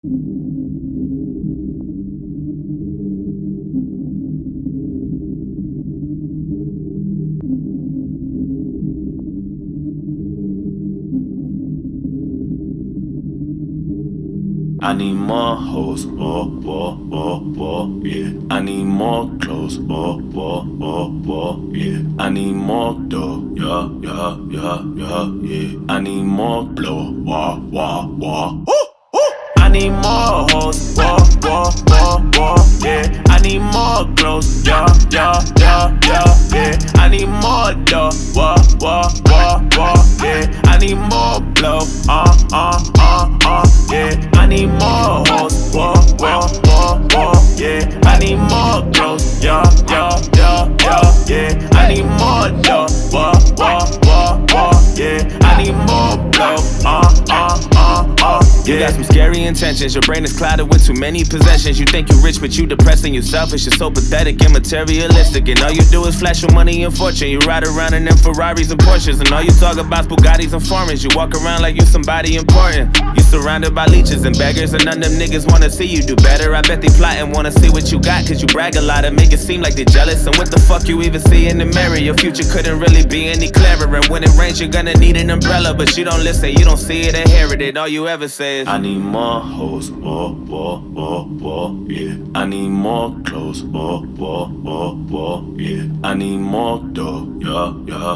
I need more hoes, yeah. I need more clothes, yeah. I need more dough, yeah. I need more blow, I need more hoes, yeah. I need more clothes, yeah. I need more dough, yeah. I need more blow, yeah. I need more hoes, yeah. I need more clothes, yeah. I need more dough, yeah. I need more blow, You got some scary intentions. Your brain is clouded with too many possessions. You think you're rich, but you depressed and you selfish. You're so pathetic and materialistic. And all you do is flash your money and fortune. You ride around in them Ferraris and Porsches. And all you talk about is Bugattis and foreigns. You walk around like you somebody important. You surrounded by leeches and beggars. And none of them niggas wanna see you do better. I bet they plot and wanna see what you got. Cause you brag a lot and make it seem like they're jealous. And what the fuck you even see in the mirror? Your future couldn't really be any clearer. And when it rains, you're gonna need an umbrella. But you don't listen, you don't see it or hear it. And all you ever say is, I need more hoes, yeah. I need more clothes, yeah. I need more dough, yeah.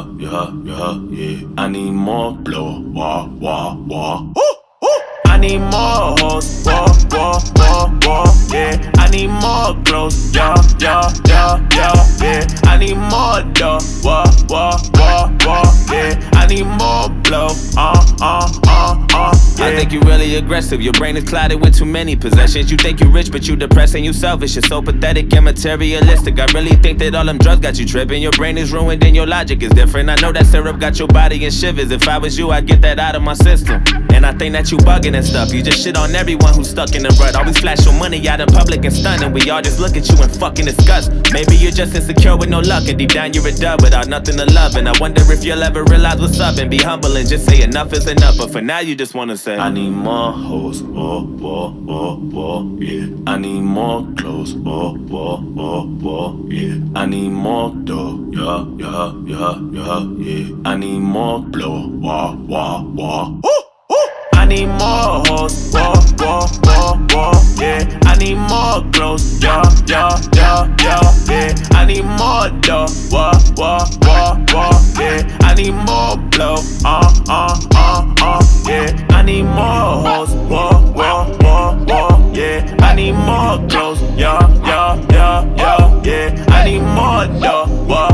I need more blow, I need more hoes, yeah. I need more clothes, yeah. I need more dough, yeah. I need more blow, I think you really aggressive. Your brain is clouded with too many possessions. You think you're rich, but you depressed and you selfish. You're so pathetic and materialistic. I really think that all them drugs got you tripping. Your brain is ruined and your logic is different. I know that syrup got your body in shivers. If I was you, I'd get that out of my system. And I think that you bugging and stuff. You just shit on everyone who's stuck in the rut. Always flash your money out in public and stun. And we all just look at you and fucking disgust. Maybe you're just insecure with no luck. And deep down you're a dub without nothing to love. And I wonder if you'll ever realize what's up and be humble and just say enough is enough. But for now you just wanna say, I need more hoes, yeah. I need more clothes, yeah. I need more dough, yeah. I need more blow, I need more hoes, yeah. I need more clothes, yeah. I need more dough, yeah. I need more blow, yeah. I need more hoes, yeah. I need more clothes, yeah. I need more dough,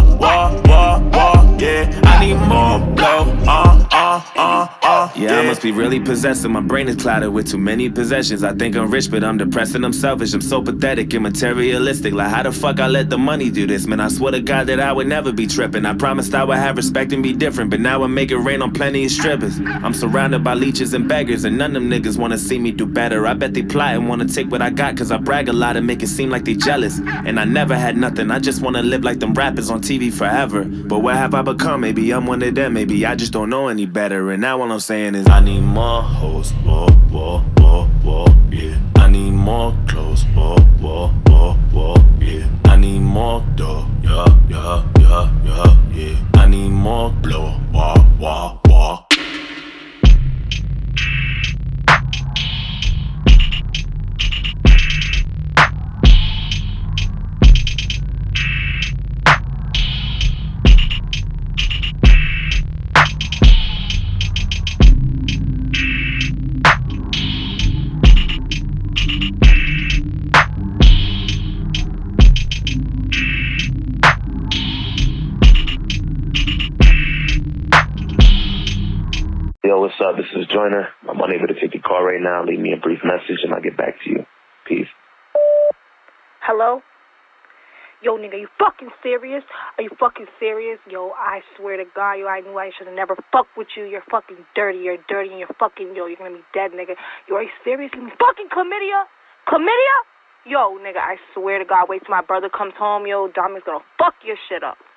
yeah. I need more blow, yeah, I must be really possessive. My brain is clouded with too many possessions. I think I'm rich, but I'm depressed and I'm selfish. I'm so pathetic and materialistic. Like, how the fuck I let the money do this? Man, I swear to God that I would never be tripping. I promised I would have respect and be different, but now I make it rain on plenty of strippers. I'm surrounded by leeches and beggars, and none of them niggas wanna see me do better. I bet they plot and wanna take what I got, cause I brag a lot and make it seem like they jealous. And I never had nothing, I just wanna live like them rappers on TV forever. But what have I become? Maybe I'm one of them, maybe I just don't know any better. And now all I'm saying is, I need more hoes, yeah. I need more clothes, yeah. I need more dough, yeah. I need more blow, Yo, what's up? This is Joyner. I'm unable to take your call right now. Leave me a brief message and I'll get back to you. Peace. Hello? Yo, nigga, you fucking serious? Are you fucking serious? Yo, I swear to God, yo, I knew I should have never fucked with you. You're fucking dirty. You're dirty and you're fucking, yo, you're gonna be dead, nigga. Yo, are you serious? You fucking chlamydia? Chlamydia? Yo, nigga, I swear to God, wait till my brother comes home, yo, Dominic's gonna fuck your shit up.